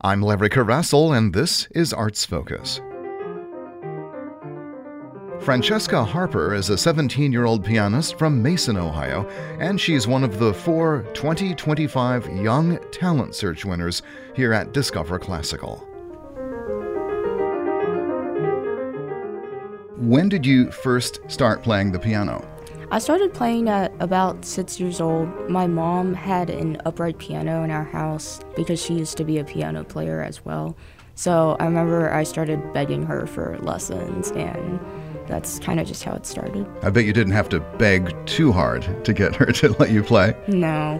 I'm Larry Carrassel, and this is Arts Focus. Francesca Harper is a 17-year-old pianist from Mason, Ohio, and she's one of the 4 2025 Young Talent Search winners here at Discover Classical. When did you first start playing the piano? I started playing at about 6 years old. My mom had an upright piano in our house because she used to be a piano player as well. So I remember I started begging her for lessons, and that's kind of just how it started. I bet you didn't have to beg too hard to get her to let you play. No.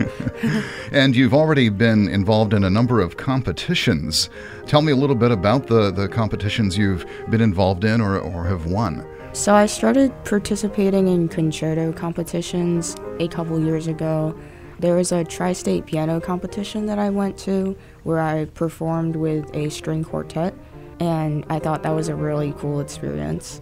And you've already been involved in a number of competitions. Tell me a little bit about the competitions you've been involved in or have won. So I started participating in concerto competitions a couple years ago. There was a tri-state piano competition that I went to where I performed with a string quartet, and I thought that was a really cool experience.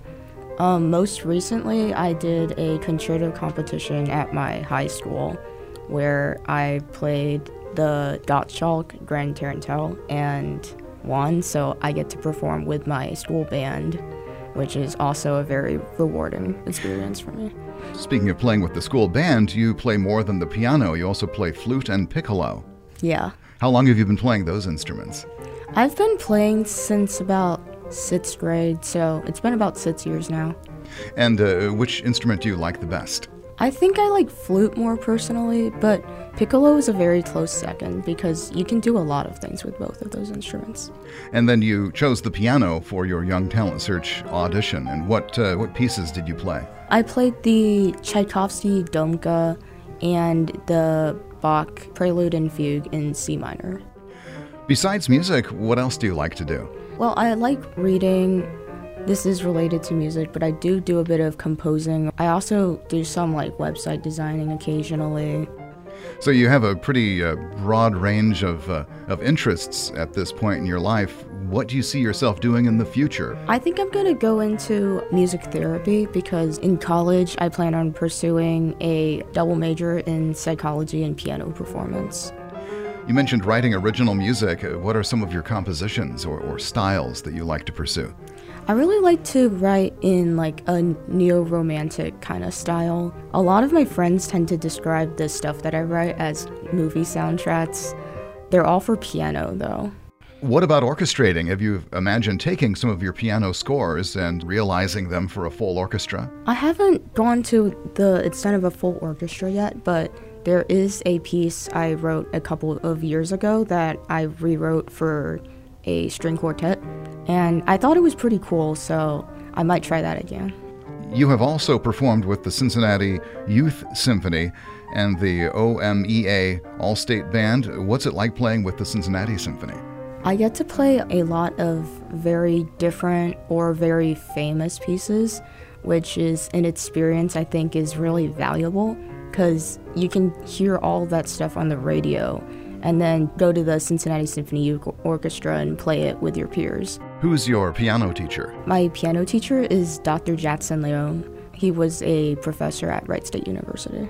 Most recently, I did a concerto competition at my high school where I played the Gottschalk Grand Tarantelle and won, so I get to perform with my school band, which is also a very rewarding experience for me. Speaking of playing with the school band, you play more than the piano. You also play flute and piccolo. Yeah. How long have you been playing those instruments? I've been playing since about 6th grade, so it's been about 6 years now. And which instrument do you like the best? I think I like flute more personally, but piccolo is a very close second because you can do a lot of things with both of those instruments. And then you chose the piano for your Young Talent Search audition. And what pieces did you play? I played the Tchaikovsky Domka and the Bach Prelude and Fugue in C minor. Besides music, what else do you like to do? Well, I like reading. This is related to music, but I do a bit of composing. I also do some website designing occasionally. So you have a pretty broad range of interests at this point in your life. What do you see yourself doing in the future? I think I'm going to go into music therapy because in college I plan on pursuing a double major in psychology and piano performance. You mentioned writing original music. What are some of your compositions or styles that you like to pursue? I really like to write in a neo-romantic kind of style. A lot of my friends tend to describe the stuff that I write as movie soundtracks. They're all for piano, though. What about orchestrating? Have you imagined taking some of your piano scores and realizing them for a full orchestra? I haven't gone to the extent of a full orchestra yet, but there is a piece I wrote a couple of years ago that I rewrote for a string quartet, and I thought it was pretty cool, so I might try that again. You have also performed with the Cincinnati Youth Symphony and the OMEA All-State Band. What's it like playing with the Cincinnati Symphony? I get to play a lot of very different or very famous pieces, which is an experience I think is really valuable because you can hear all that stuff on the radio and then go to the Cincinnati Symphony Youth Orchestra and play it with your peers. Who's your piano teacher? My piano teacher is Dr. Jackson Leon. He was a professor at Wright State University.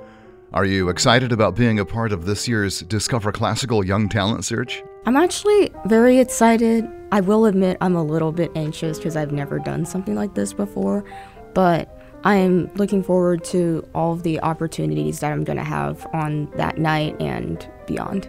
Are you excited about being a part of this year's Discover Classical Young Talent Search? I'm actually very excited. I will admit I'm a little bit anxious because I've never done something like this before, but I am looking forward to all of the opportunities that I'm going to have on that night and beyond.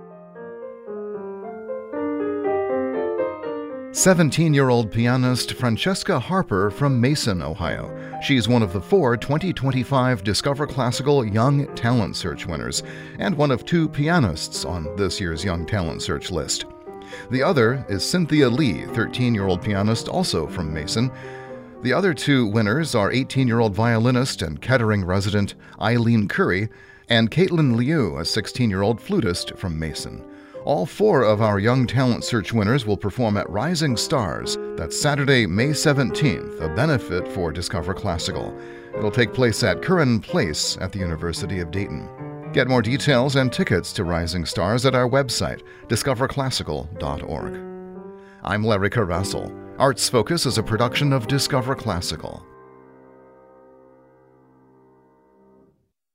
17-year-old pianist Francesca Harper from Mason, Ohio. She's one of the 4 2025 Discover Classical Young Talent Search winners and one of 2 pianists on this year's Young Talent Search list. The other is Cynthia Lee, 13-year-old pianist also from Mason. The other 2 winners are 18-year-old violinist and Kettering resident Eileen Curry and Caitlin Liu, a 16-year-old flutist from Mason. All 4 of our Young Talent Search winners will perform at Rising Stars. That's Saturday, May 17th, a benefit for Discover Classical. It'll take place at Curran Place at the University of Dayton. Get more details and tickets to Rising Stars at our website, discoverclassical.org. I'm Larry Carrassel. Arts Focus is a production of Discover Classical.